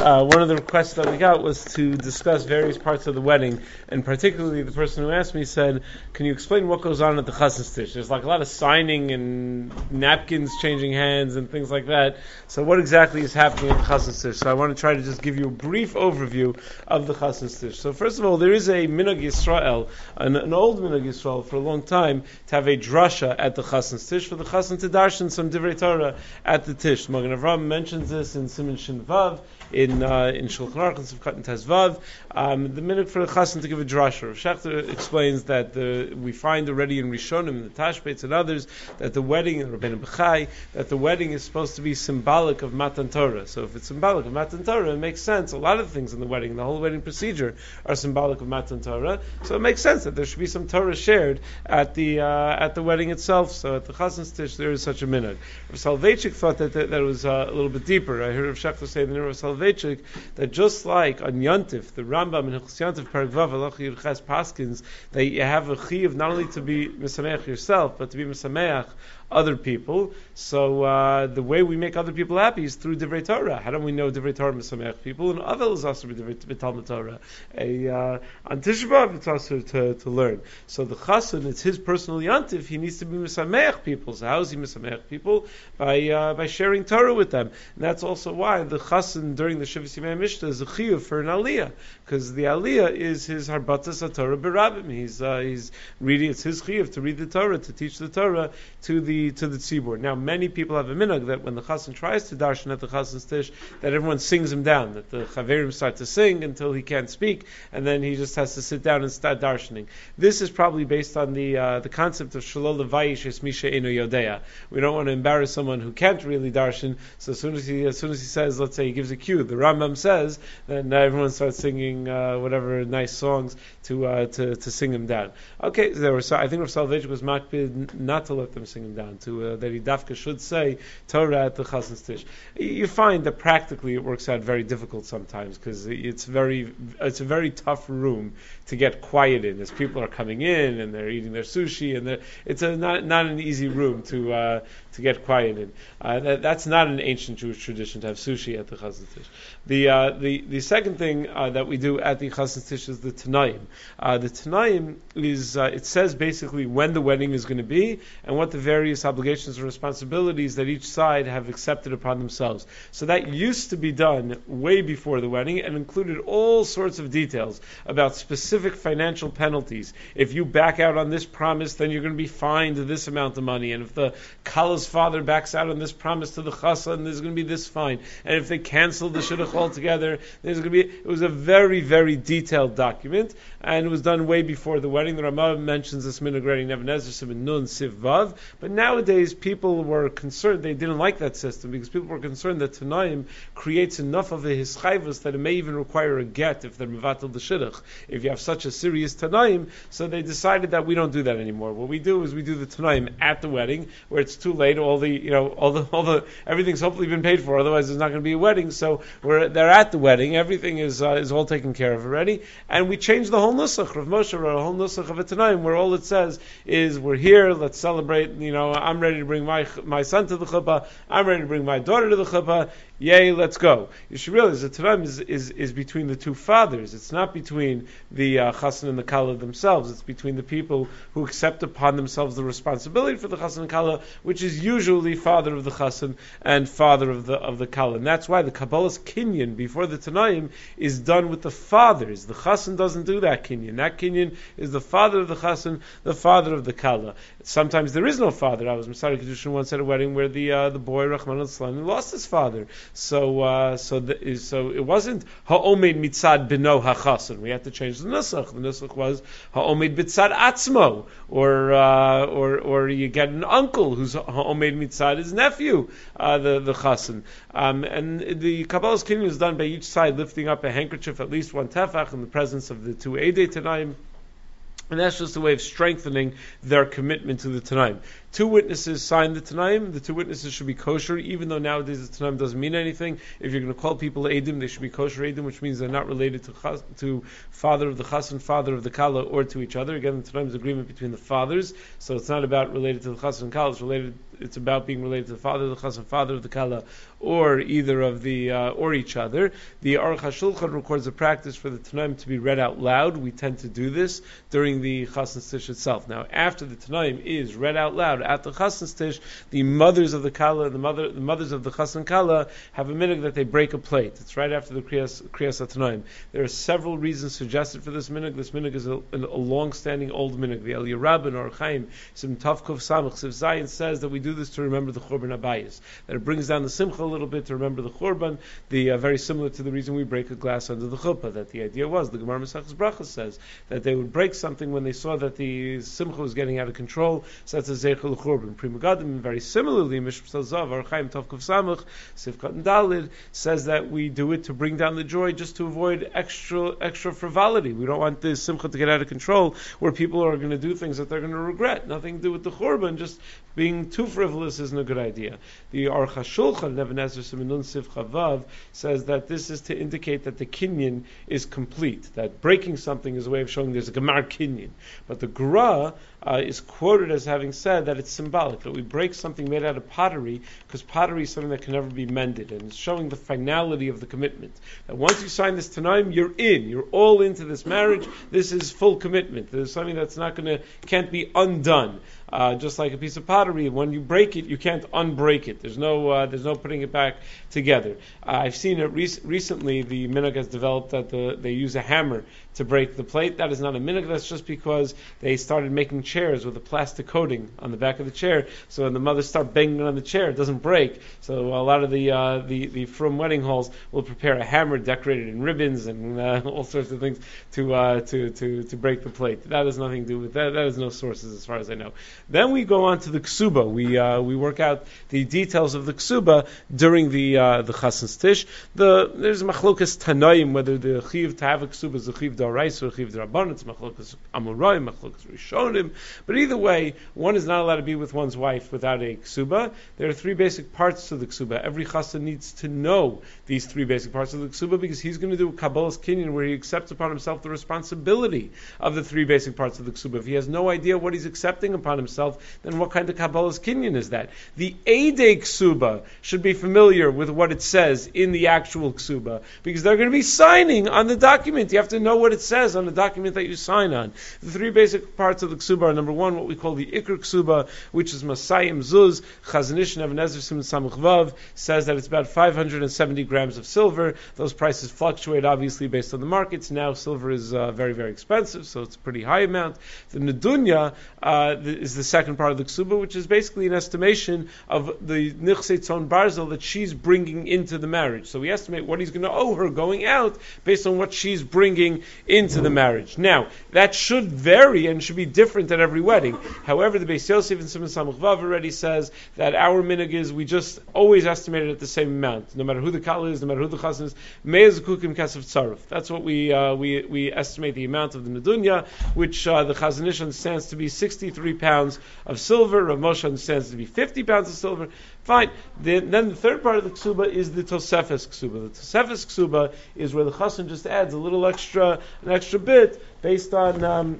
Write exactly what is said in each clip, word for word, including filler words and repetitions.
uh, one of the requests that we got was to discuss various parts of the wedding, and particularly the person who asked me said, can you explain what goes on at the chassan stish? There's like a lot of signing and napkins changing hands and things like that. So what exactly is happening at the chassan stish? So I want to try to just give you a brief overview of the chassan stish. So first of all, there is a minhag Yisrael, an, an old minhag Yisrael for a long time, to have a drasha at the chassan stish for the chassan to darshan some divrei Torah at the tish. Magen Avraham mentions this in Siman Shin Vav, in uh, in Shulchan Aruch and Sivkat and Tezvav. Um, the minhag for the chassan to give a drasha. Rav Shechter explains that the, we find already in Rishonim, the Tashbetz and others, that the wedding, and Rabbeinu Bechai, that the wedding is supposed to be symbolic of Matan Torah. So if it's symbolic of Matan Torah, it makes sense. A lot of things in the wedding, the whole wedding procedure, are symbolic of Matan Torah. So it makes sense that there should be some Torah shared at the uh, at the wedding itself. So at the chassan stish, there is such a minhag. Rav Soloveitchik thought that that, that was uh, a little bit deeper. I heard Rav Shechter say in the name of Soloveitchik that just like on Yontif, the Rambam in Hilchos Yontif Perek Vav Halacha Yud Ches paskins, that you have a chiyuv not only to be misameach yourself, but to be misameach other people. So uh, the way we make other people happy is through divrei Torah. How do we know divrei Torah misameach people? And avel is also b'talmud Torah. A uh, on Tisha B'av it's also to, to learn. So the chassan, it's his personal yantiv. He needs to be misameach people. So how is he misameach people? By uh, by sharing Torah with them. And that's also why the chassan during the Shivas Yimei Mishnah is a chiyuv for an aliyah, because the aliyah is his harbatas Torah berabim. He's uh, he's reading. It's his chiyuv to read the Torah, to teach the Torah to the to the tzibur. Now, many people have a minhag that when the chassan tries to darshan at the chassan stish, that everyone sings him down, that the chaverim start to sing until he can't speak, and then he just has to sit down and start darshaning. This is probably based on the uh, the concept of shalol levayish es misha eno yodea. We don't want to embarrass someone who can't really darshan. So as soon as he as soon as he says, let's say he gives a cue, the Rambam says, then everyone starts singing uh, whatever nice songs to uh, to to sing him down. Okay, there were. So I think Rav Soloveitchik was makpid not to let them sing him down. To uh, that he dafka should say Torah at the chassan stish. You find that practically it works out very difficult sometimes, because it's very it's a very tough room to get quiet in as people are coming in and they're eating their sushi, and it's a not not an easy room to uh, to get quiet in. Uh, that, that's not an ancient Jewish tradition to have sushi at the chassan stish. The uh, the the second thing uh, that we do at the chassan stish is the Tanaim. Uh, the Tanaim is uh, it says basically when the wedding is going to be and what the various obligations and responsibilities that each side have accepted upon themselves. So that used to be done way before the wedding and included all sorts of details about specific financial penalties. If you back out on this promise, then you're going to be fined this amount of money. And if the kala's father backs out on this promise to the chassan, there's going to be this fine. And if they cancel the shidduch altogether, there's going to be. It was a very, very detailed document, and it was done way before the wedding. The Ramah mentions this minhag in Nebuchadnezzar Siman Nun Siv Vav, but nowadays people were concerned, they didn't like that system, because people were concerned that Tanaim creates enough of a hischayvus that it may even require a get if they're mevatel the shidduch, if you have such a serious Tanaim. So they decided that we don't do that anymore. What we do is we do the Tanaim at the wedding, where it's too late, all the, you know, all the, all the, everything's hopefully been paid for, otherwise there's not going to be a wedding. So we're, they're at the wedding, everything is uh, is all taken care of already, and we change the whole nusach. Rav Moshe wrote a whole nusach of a Tanaim, where all it says is, we're here, let's celebrate, you know, I'm ready to bring my my son to the chuppah, I'm ready to bring my daughter to the chuppah, yay, let's go. You should realize the Tanaim is, is, is between the two fathers. It's not between the uh, chassan and the kala themselves. It's between the people who accept upon themselves the responsibility for the chassan and kala, which is usually father of the chassan and father of the of the kala. And that's why the Kabbalah's kinyan before the Tanaim is done with the fathers. The chassan doesn't do that kinyan. That kinyan is the father of the chassan, the father of the kala. Sometimes there is no father. I was Masari Kedushin once at a wedding where the uh, the boy Rahman al-Islam lost his father. So, uh, so, the, so it wasn't ha'omed mitzad bino ha'chasen. We had to change the nusach. The nusach was ha'omed mitzad atzmo, or uh, or or you get an uncle who's ha'omed mitzad his nephew, uh, the the chasen. Um, and the Kabbalah's kinyan is done by each side lifting up a handkerchief at least one tefach in the presence of the two edei tanaim. And that's just a way of strengthening their commitment to the Tanaim. Two witnesses signed the Tanaim. The two witnesses should be kosher, even though nowadays the Tanaim doesn't mean anything. If you're going to call people Eidim, they should be kosher Eidim, which means they're not related to chas, to father of the Chassan, father of the Kala, or to each other. Again, the Tanaim is agreement between the fathers, so it's not about related to the Chassan and Kala. It's related. It's about being related to the father of the Chassan, father of the Kala, or either of the uh, or each other. The Aruch HaShulchan records a practice for the Tanaim to be read out loud. We tend to do this during the Chassan Stish itself. Now, after the Tanaim is read out loud at the Chassan Stish, the mothers of the Kala, the mother, the mothers of the Chassan Kala, have a minhag that they break a plate. It's right after the Kriyas Kriyas HaTanaim. There are several reasons suggested for this minhag. This minhag is a, a long-standing old minhag. The Eliyah Rabbin or Chaim Sim Tavkov Samach Siv Zayin says that we do this to remember the Churban Abayis. That it brings down the Simcha a little bit to remember the Churban. The uh, very similar to the reason we break a glass under the chuppah. That the idea was the Gemara Masechus Brachos says that they would break something when they saw that the Simcha was getting out of control. So that's a Zeichel Churban. Pri Megadim, very similarly, Mishpah Zav or Chaim Tavkov Samach Sivkat and Dalid says that we do it to bring down the joy, just to avoid extra extra frivolity. We don't want the Simcha to get out of control, where people are going to do things that they're going to regret. Nothing to do with the Churban. Just being too frivolous isn't a good idea. The Aruch HaShulchan, Neven Ezer Simenun Siv Chavav, says that this is to indicate that the kinyan is complete. That breaking something is a way of showing there's a gemar kinyan. But the Gra uh, is quoted as having said that it's symbolic, that we break something made out of pottery, because pottery is something that can never be mended, and it's showing the finality of the commitment. That once you sign this Tanaim, you're in. You're all into this marriage. This is full commitment. There's something that's not going to, can't be undone. Uh, just like a piece of pottery, when you break it, you can't unbreak it. There's no, uh, there's no putting it back together. Uh, I've seen it rec- recently. The minhag has developed that the, they use a hammer to break the plate. That is not a minhag. That's just because they started making chairs with a plastic coating on the back of the chair. So when the mothers start banging on the chair, it doesn't break. So a lot of the uh, the the from wedding halls will prepare a hammer decorated in ribbons and uh, all sorts of things to uh, to to to break the plate. That has nothing to do with that. That has no sources as far as I know. Then we go on to the ksuba. We uh, we work out the details of the ksuba during the uh, the chassan stish. The there's machlokas tanaim whether the chiv to have a ksuba is a chiv d'oraisa or a chiv d'rabbanan. It's machlokas amoraim, machlokas rishonim. But either way, one is not allowed to be with one's wife without a ksuba. There are three basic parts to the ksuba. Every chassan needs to know these three basic parts of the ksuba because he's going to do a kabbalas kinyan where he accepts upon himself the responsibility of the three basic parts of the ksuba. If he has no idea what he's accepting upon himself, then what kind of kabbalas kinyan is that? The Eidei ksuba should be familiar with what it says in the actual ksuba because they're going to be signing on the document. You have to know what it says on the document that you sign on. The three basic parts of the ksuba are number one, what we call the Iker ksuba, which is Masayim Zuz. Chazon Ish Neven Ezer Siman Samach Vav says that it's about five hundred seventy grams of silver. Those prices fluctuate obviously based on the markets. Now silver is uh, very, very expensive, so it's a pretty high amount. The Nedunya uh, is the second part of the ksuba, which is basically an estimation of the Nichsei Tzon Barzel that she's bringing into the marriage. So we estimate what he's going to owe her going out based on what she's bringing into the marriage. Now, that should vary and should be different at every wedding. However, the Beis Yosef and Siman Samach Vav already says that our minhag is we just always estimate it at the same amount, no matter who the kala is, no matter who the chassan is. Me'ez kukim kesef tzaruf. That's what we uh, we we estimate the amount of the nedunya, which uh, the Chazon Ish understands to be sixty-three pounds of silver. Rav Moshe understands to be fifty pounds of silver. Fine. Then, then the third part of the ksuba is the Tosefes ksuba. The Tosefes ksuba is where the chassan just adds a little extra, an extra bit based on. Um,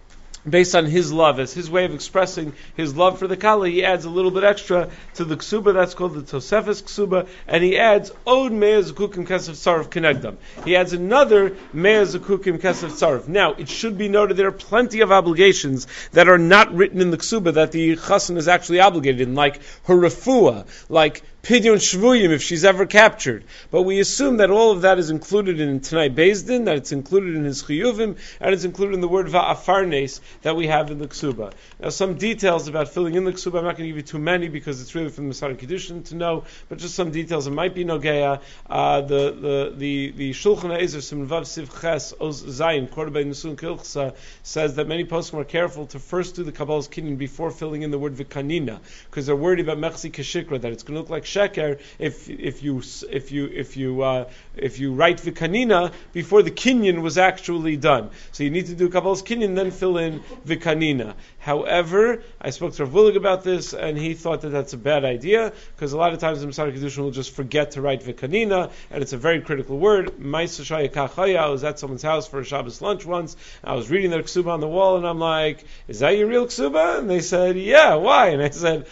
Based on his love, as his way of expressing his love for the kala, he adds a little bit extra to the ksuba. That's called the Tosefes ksuba, and he adds od me'ez kukim kesef tzaruf kenegdam. He adds another me'ez kukim kesef tzaruf. Now, it should be noted there are plenty of obligations that are not written in the ksuba that the chassan is actually obligated in, like her refuah, like Pidyon Shvuyim if she's ever captured. But we assume that all of that is included in Tanai Beis Din, that it's included in his Chiyuvim, and it's included in the word Va'afarnes that we have in the ksuba. Now, some details about filling in the ksuba, I'm not going to give you too many because it's really from the Masar Kiddushin to know, but just some details. It might be Nogeya. Uh, the, the, the, the Shulchan HaEzer, Simvav Siv Ches, Oz Zayin, Korban Nusun Kilchsa, says that many poskim are careful to first do the Kabbalah's Kinyan before filling in the word V'kanina, because they're worried about Mechzi Kashikra, that it's going to look like Sheker if, if you, if you, if you, uh, if you write V'kanina before the Kinyan was actually done. So you need to do Kabbalah's Kinyan, then fill in V'kanina. However, I spoke to Rav Willig about this, and he thought that that's a bad idea, because a lot of times the Masar Kiddushin will just forget to write V'kanina, and it's a very critical word. Ma'aseh Shaya Kachaya, I was at someone's house for a Shabbos lunch once, I was reading their ksuba on the wall, and I'm like, is that your real ksuba? And they said, yeah, why? And I said,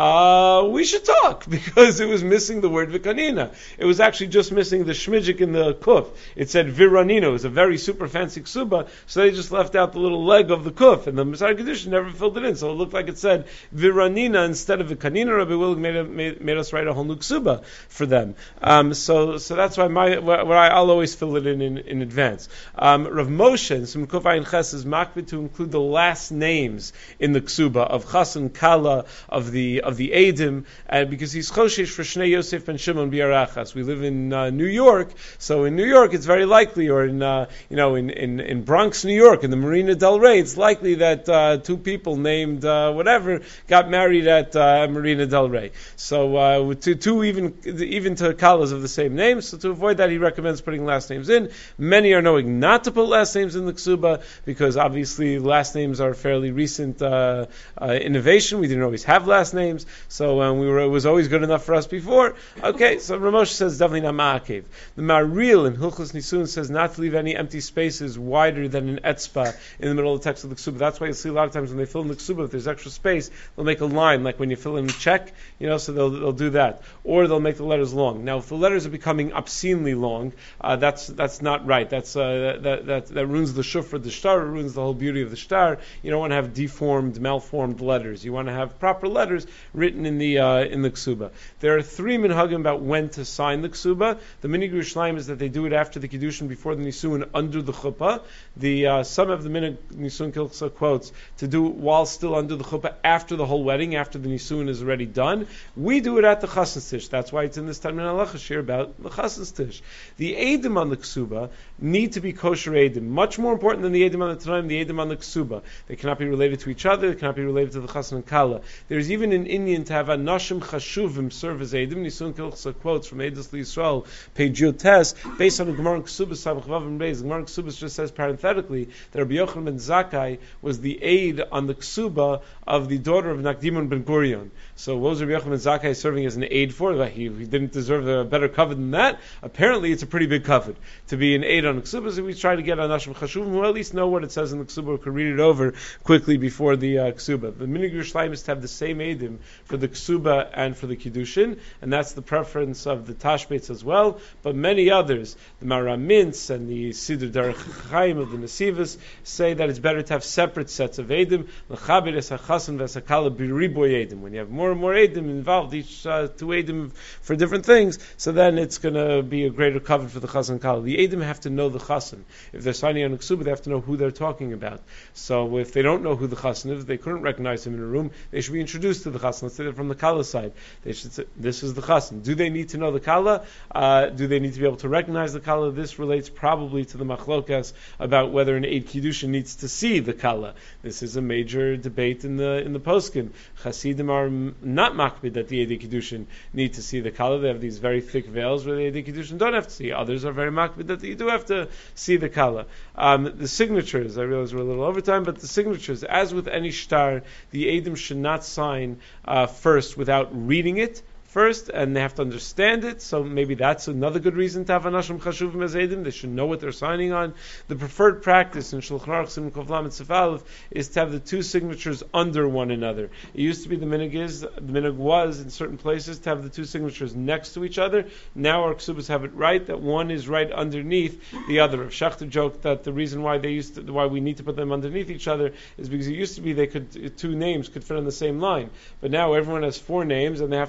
Uh, we should talk, because it was missing the word V'kanina. It was actually just missing the shmidjik in the kuf. It said Viranina. It was a very super fancy ksuba, so they just left out the little leg of the kuf, and the Masar Kiddushin never filled it in, so it looked like it said Viranina instead of V'kanina. Rabbi Willig made, made, made us write a whole new ksuba for them. Um, so, so that's why my, what I, I'll always fill it in in, in advance. Um, Rav Moshe, in some Kuf Ayin Ches, is makbid to include the last names in the ksuba of Chas and Kala, of the of the Eidim, uh, because he's Choshesh for Shnei Yosef ben Shimon Biarachas. We live in uh, New York, so in New York it's very likely, or in uh, you know in, in, in Bronx, New York, in the Marina Del Rey, it's likely that uh, two people named uh, whatever got married at uh, Marina Del Rey. So uh, two, two even even to Kalas of the same name. So to avoid that, he recommends putting last names in. Many are knowing not to put last names in the Ksuba, because obviously last names are fairly recent uh, uh, innovation. We didn't always have last names. So um, we were, it was always good enough for us before. Okay, so Ramosh says definitely not ma'akev. The Maril in Hilchos Nisun says not to leave any empty spaces wider than an etzba in the middle of the text of the ksuba. That's why you see a lot of times when they fill in the ksuba, if there's extra space, they'll make a line, like when you fill in a check, you know, so they'll they'll do that. Or they'll make the letters long. Now, if the letters are becoming obscenely long, uh, that's that's not right. That's uh, that, that that ruins the shufra, the shtar, it ruins the whole beauty of the shtar. You don't want to have deformed, malformed letters. You want to have proper letters written in the uh, in the ksuba. There are three minhagim about when to sign the ksuba. The minig Yerushalayim is that they do it after the kiddushin, before the nisuin, under the chuppah. The uh, some of the minig Nisun Kilchsa quotes to do it while still under the chuppah, after the whole wedding, after the nisuin is already done. We do it at the chassan stish. That's why it's in this Talmud Halacha here about the chassan stish. The edim on the ksuba need to be kosher edim. Much more important than the edim on the Tanaim, the edim on the ksuba. They cannot be related to each other. They cannot be related to the chassan and kala. There's even an Indian to have anashim chashuvim serve as edim. Nisun Kilchsa quotes from Eidos L'Yisrael, page Yud Tes, based on the Gemara Ksubas Samach Vav and Beis. The Gemara Ksubas just says parenthetically that Rabbi Yochanan ben Zakkai was the aid on the ksuba of the daughter of Nakdimon ben Gurion. So what was Rabbi Yochanan ben Zakkai serving as an aid for? Like he, he didn't deserve a better covet than that. Apparently, it's a pretty big covet to be an aid on the ksuba. So we try to get anashim chashuvim who at least know what it says in the ksuba, or could read it over quickly before the uh, ksuba. The minig Yerushalayim is to have the same edim for the ksuba and for the kiddushin, and that's the preference of the tashbetz as well. But many others, the Maramintz and the Siddur Derech Chaim of the Nesivos, say that it's better to have separate sets of edim. L'chabed es hachasan v'esakala b'riboy edim. When you have more and more edim involved, each uh, two edim for different things, so then it's going to be a greater cover for the chasan kala. The edim have to know the chasan. If they're signing on a ksuba, they have to know who they're talking about. So if they don't know who the chasan is, they couldn't recognize him in a room, they should be introduced to the chasan. Let's say they're from the kala side. They should say, this is the chasan. Do they need to know the kala? Uh, do they need to be able to recognize the kala? This relates probably to the machlokas about whether an eid kiddushin needs to see the kala. This is a major debate in the in the poskim. Chasidim are not makbid that the eid kiddushin need to see the kala. They have these very thick veils where the eid kiddushin don't have to see. Others are very makbid that you do have to see the kala. Um, the signatures, I realize we're a little over time, but the signatures, as with any shtar, the edim should not sign uh, first without reading it first, and they have to understand it. So maybe that's another good reason to have anashim chashuvim as edim. They should know what they're signing on. The preferred practice in Shulchan Aruch Simon Kov Lamed Sif Aleph is to have the two signatures under one another. It used to be the minig is the minig was in certain places to have the two signatures next to each other. Now our ksubas have it right that one is right underneath the other. Rav Shachter joked that the reason why they used to, why we need to put them underneath each other is because it used to be they could two names could fit on the same line, but now everyone has four names and they have to write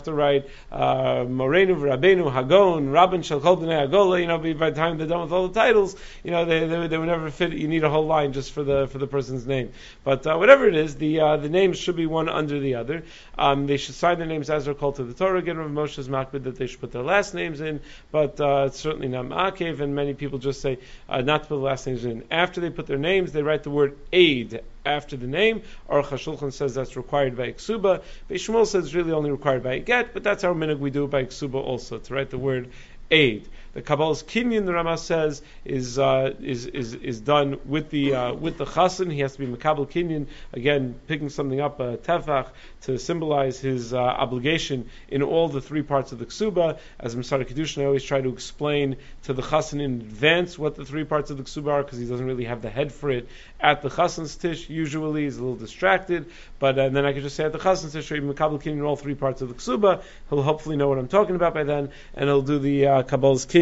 uh, Morenu, Rabbeinu, Hagon, Rabban Shel Kol Bnei Agola. You know, by the time they're done with all the titles, you know, they they, they would never fit. You need a whole line just for the for the person's name. But uh, whatever it is, the uh, the names should be one under the other. Um, they should sign their names as they're called to the Torah. Again, Rav Moshe is makbid that they should put their last names in, but uh, it's certainly not ma'akev. And many people just say uh, not to put the last names in. After they put their names, they write the word aid after the name. Aruch HaShulchan says that's required by Iksuba. Beis Shmuel says it's really only required by a get, but that's our minhag. We do it by Iksuba also, to write the word aid. The Kabbalah's Kinyan, the Rama says, is uh, is is is done with the uh, with the Chassan. He has to be Makabel Kinyan, again picking something up, a tefach, to symbolize his uh, obligation in all the three parts of the Ksuba. As Masar Kedushin, I always try to explain to the Chassan in advance what the three parts of the Ksuba are, because he doesn't really have the head for it at the Chassan's Tish. Usually he's a little distracted, but uh, then I could just say at the Chassan's Tish, Makabel Kinyan, all three parts of the Ksuba. He'll hopefully know what I'm talking about by then, and he'll do the uh, Kabbalah's Kinyan.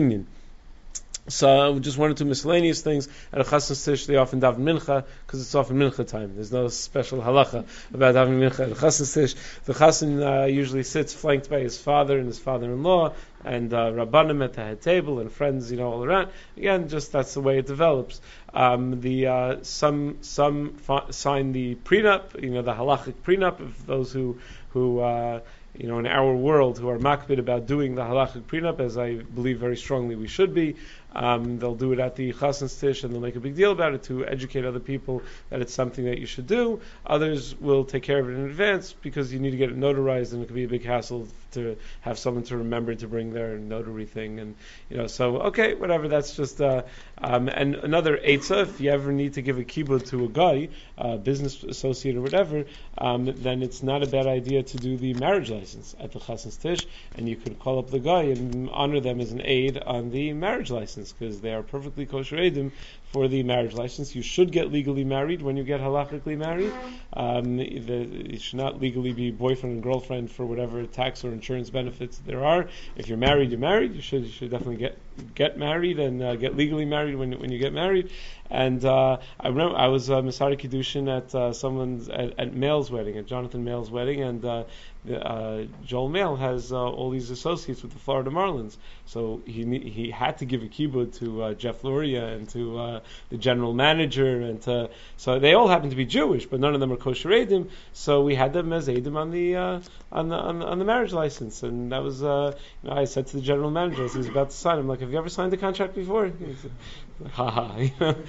So just one or two miscellaneous things. At a Chassan's Tish, they often daven mincha, because it's often mincha time. There's no special halacha about davening mincha at a Chassan's Tish. The Chassan uh, usually sits flanked by his father and his father-in-law, and uh, Rabbanim at the head table, and friends, you know, all around. Again, just that's the way it develops. Um, the uh, some some fa- sign the prenup, you know, the halachic prenup of those who who. Uh, You know, in our world, who are makbid about doing the halachic prenup, as I believe very strongly we should be, um, they'll do it at the Chassan's Tish, and they'll make a big deal about it to educate other people that it's something that you should do. Others will take care of it in advance because you need to get it notarized, and it could be a big hassle to have someone to remember to bring their notary thing, and you know, so okay, whatever. That's just uh, um, and another eitzah. If you ever need to give a kibbud to a guy, a business associate or whatever, um, then it's not a bad idea to do the marriage license at the Chassan's Tish, and you could call up the guy and honor them as an aid on the marriage license, because they are perfectly kosher aidim for the marriage license. You should get legally married when you get halachically married. Um, the, you should not legally be boyfriend and girlfriend for whatever tax or insurance benefits there are. If you're married, you're married. You should you should definitely get get married and uh, get legally married when when you get married. And uh, I remember I was uh, Masari Kiddushin at uh, someone's at, at Mail's wedding, at Jonathan Mail's wedding, and uh, the, uh, Joel Mail has uh, all these associates with the Florida Marlins, so he he had to give a kibbud to uh, Jeff Luria and to uh, the general manager, and to, so they all happen to be Jewish, but none of them are kosher edim. So we had them as edim on the uh, on the on, on the marriage license, and that was uh, you know, I said to the general manager as he was about to sign, I'm like, have you ever signed a contract before? He said, ha ha.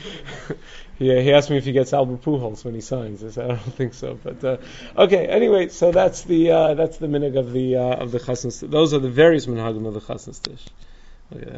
Yeah, he asked me if he gets Albert Pujols when he signs. I said, I don't think so, but uh, okay. Anyway, so that's the uh, that's the minhag of the uh, of the Chassan's. Those are the various minhagim of the Chassan's Tish. Okay.